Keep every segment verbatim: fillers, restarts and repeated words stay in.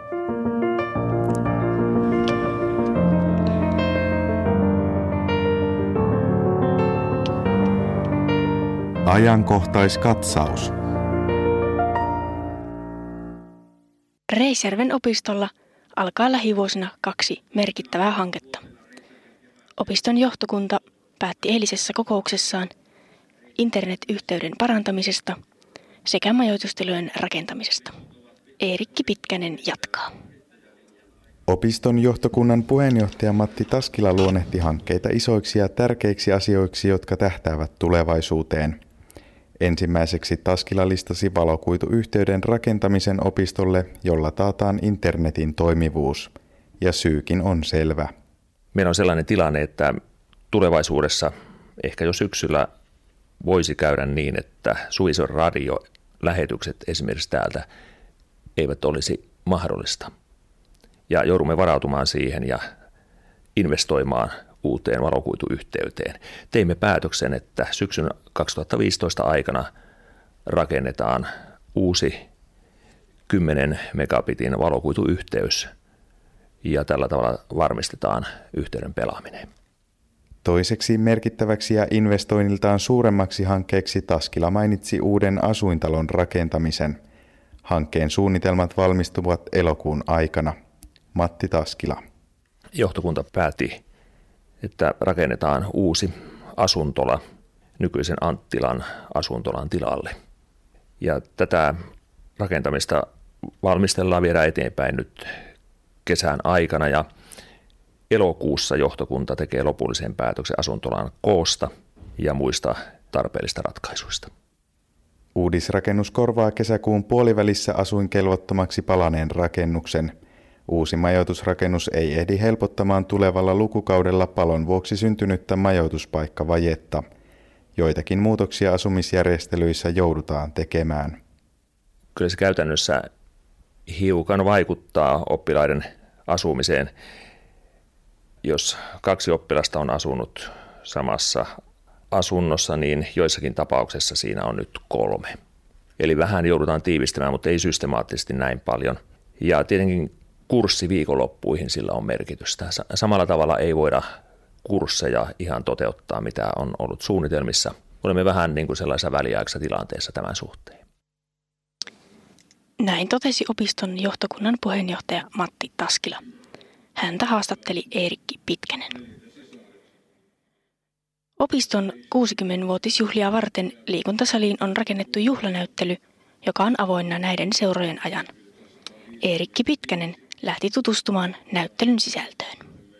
Ajankohtaiskatsaus. Reisjärven opistolla alkaa lähivuosina kaksi merkittävää hanketta. Opiston johtokunta päätti eilisessä kokouksessaan internetyhteyden parantamisesta sekä majoitustilojen rakentamisesta. Eerikki Pitkänen jatkaa. Opiston johtokunnan puheenjohtaja Matti Taskila luonnehti hankkeita isoiksi ja tärkeiksi asioiksi, jotka tähtäävät tulevaisuuteen. Ensimmäiseksi Taskila listasi valokuituyhteyden rakentamisen opistolle, jolla taataan internetin toimivuus. Ja syykin on selvä. Meillä on sellainen tilanne, että tulevaisuudessa, ehkä jo syksyllä, voisi käydä niin, että Suvision radiolähetykset esimerkiksi täältä eivät olisi mahdollista. Ja joudumme varautumaan siihen ja investoimaan uuteen valokuituyhteyteen. Teimme päätöksen, että syksyn kaksituhattaviisitoista aikana rakennetaan uusi kymmenen megabitin valokuituyhteys ja tällä tavalla varmistetaan yhteyden pelaaminen. Toiseksi merkittäväksi ja investoinniltaan suuremmaksi hankkeeksi Taskila mainitsi uuden asuintalon rakentamisen. Hankkeen suunnitelmat valmistuvat elokuun aikana. Matti Taskila. Johtokunta päätti, että rakennetaan uusi asuntola nykyisen Anttilan asuntolan tilalle. Ja tätä rakentamista valmistellaan vielä eteenpäin nyt kesän aikana ja elokuussa johtokunta tekee lopullisen päätöksen asuntolan koosta ja muista tarpeellista ratkaisuista. Uudisrakennus korvaa kesäkuun puolivälissä asuinkelvottomaksi palaneen rakennuksen. Uusi majoitusrakennus ei ehdi helpottamaan tulevalla lukukaudella palon vuoksi syntynyttä majoituspaikkavajetta. Joitakin muutoksia asumisjärjestelyissä joudutaan tekemään. Kyllä se käytännössä hiukan vaikuttaa oppilaiden asumiseen. Jos kaksi oppilasta on asunut samassa asunnossa, niin joissakin tapauksessa siinä on nyt kolme. Eli vähän joudutaan tiivistämään, mutta ei systemaattisesti näin paljon. Ja tietenkin kurssi viikonloppuihin sillä on merkitystä. Samalla tavalla ei voida kursseja ihan toteuttaa, mitä on ollut suunnitelmissa. Olemme vähän niin kuin sellaisessa väliaikaisessa tilanteessa tämän suhteen. Näin totesi opiston johtokunnan puheenjohtaja Matti Taskila. Häntä haastatteli Eerikki Pitkänen. Opiston kuusikymmenvuotisjuhlia varten liikuntasaliin on rakennettu juhlanäyttely, joka on avoinna näiden seurojen ajan. Eerikki Pitkänen lähti tutustumaan näyttelyn sisältöön.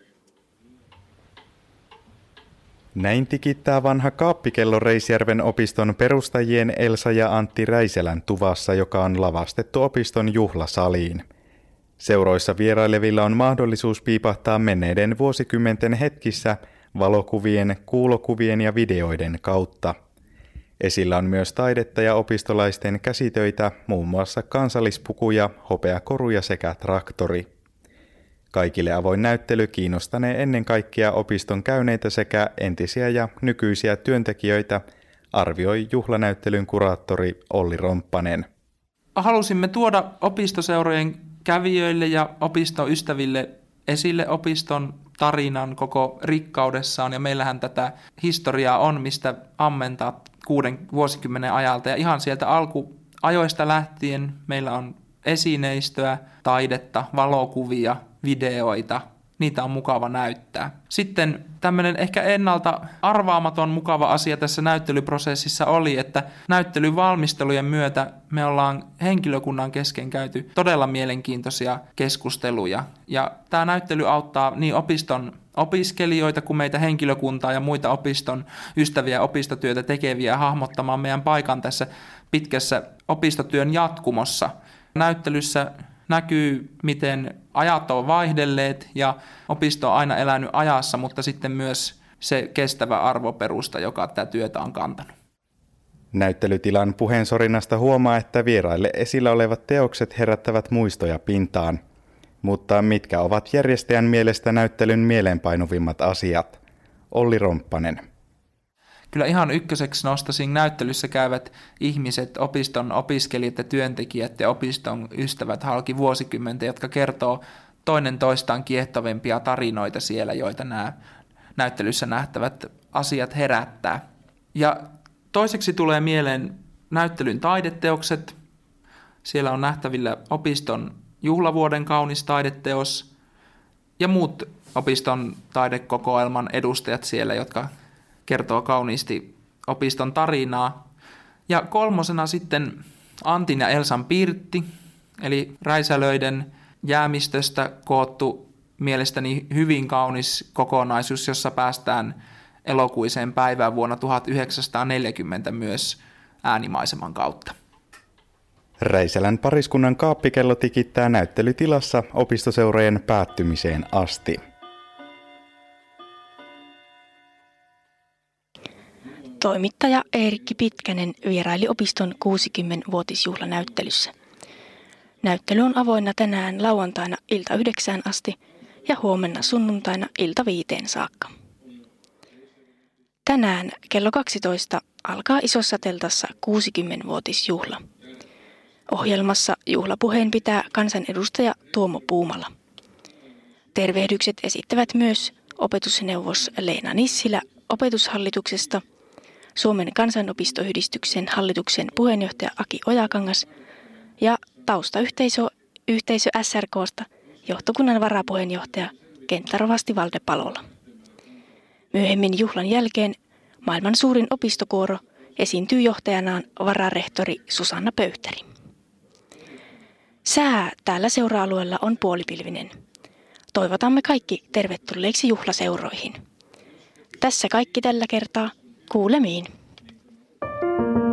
Näin tikittää vanha kaappikello Reisjärven opiston perustajien Elsa ja Antti Räiselän tuvassa, joka on lavastettu opiston juhlasaliin. Seuroissa vierailevilla on mahdollisuus piipahtaa menneiden vuosikymmenten hetkissä valokuvien, kuulokuvien ja videoiden kautta. Esillä on myös taidetta ja opistolaisten käsitöitä, muun muassa kansallispukuja, hopeakoruja sekä traktori. Kaikille avoin näyttely kiinnostanee ennen kaikkea opiston käyneitä sekä entisiä ja nykyisiä työntekijöitä, arvioi juhlanäyttelyn kuraattori Olli Romppanen. Halusimme tuoda opistoseurojen kävijöille ja opiston ystäville esille opiston tarinan koko rikkaudessaan, ja meillähän tätä historiaa on, mistä ammentaa kuuden vuosikymmenen ajalta, ja ihan sieltä alkuajoista lähtien meillä on esineistöä, taidetta, valokuvia, videoita, niitä on mukava näyttää. Sitten tämmöinen ehkä ennalta arvaamaton mukava asia tässä näyttelyprosessissa oli, että näyttelyn valmistelujen myötä me ollaan henkilökunnan kesken käyty todella mielenkiintoisia keskusteluja. Ja tämä näyttely auttaa niin opiston opiskelijoita kuin meitä henkilökuntaa ja muita opiston ystäviä opistotyötä tekeviä hahmottamaan meidän paikan tässä pitkässä opistotyön jatkumossa. Näyttelyssä näkyy, miten ajat on vaihdelleet ja opisto on aina elänyt ajassa, mutta sitten myös se kestävä arvoperusta, joka tätä työtä on kantanut. Näyttelytilan puheensorinasta huomaa, että vieraille esillä olevat teokset herättävät muistoja pintaan. Mutta mitkä ovat järjestäjän mielestä näyttelyn mieleenpainuvimmat asiat? Olli Romppanen. kyllä ihan ykköseksi nostaisin näyttelyssä käyvät ihmiset, opiston opiskelijat ja työntekijät ja opiston ystävät halki vuosikymmentä, jotka kertoo toinen toistaan kiehtovimpia tarinoita siellä, joita nämä näyttelyssä nähtävät asiat herättää. Ja toiseksi tulee mieleen näyttelyn taideteokset. Siellä on nähtävillä opiston juhlavuoden kaunis taideteos ja muut opiston taidekokoelman edustajat siellä, jotka kertoo kauniisti opiston tarinaa. Ja kolmosena sitten Antin ja Elsan pirtti, eli Räisälöiden jäämistöstä koottu mielestäni hyvin kaunis kokonaisuus, jossa päästään elokuiseen päivään vuonna tuhatyhdeksänsataaneljäkymmentä myös äänimaiseman kautta. Räisälän pariskunnan kaappikello tikittää näyttelytilassa opistoseurojen päättymiseen asti. Toimittaja Eerikki Pitkänen vieraili opiston kuusikymmenvuotisjuhlanäyttelyssä. Näyttely on avoinna tänään lauantaina ilta yhdeksään asti ja huomenna sunnuntaina ilta viiteen saakka. Tänään kello kaksitoista alkaa Isossa teltassa kuusikymmenvuotisjuhla. Ohjelmassa juhlapuheen pitää kansanedustaja Tuomo Puumala. Tervehdykset esittävät myös opetusneuvos Leena Nissilä opetushallituksesta, Suomen kansanopistoyhdistyksen hallituksen puheenjohtaja Aki Ojakangas ja taustayhteisö yhteisö S R K:sta johtokunnan varapuheenjohtaja kenttärovasti Valde Palola. Myöhemmin juhlan jälkeen maailman suurin opistokuoro esiintyy johtajanaan vararehtori Susanna Pöyhtäri. Sää täällä seura-alueella on puolipilvinen. Toivotamme kaikki tervetulleiksi juhlaseuroihin. Tässä kaikki tällä kertaa. Kuulemiin.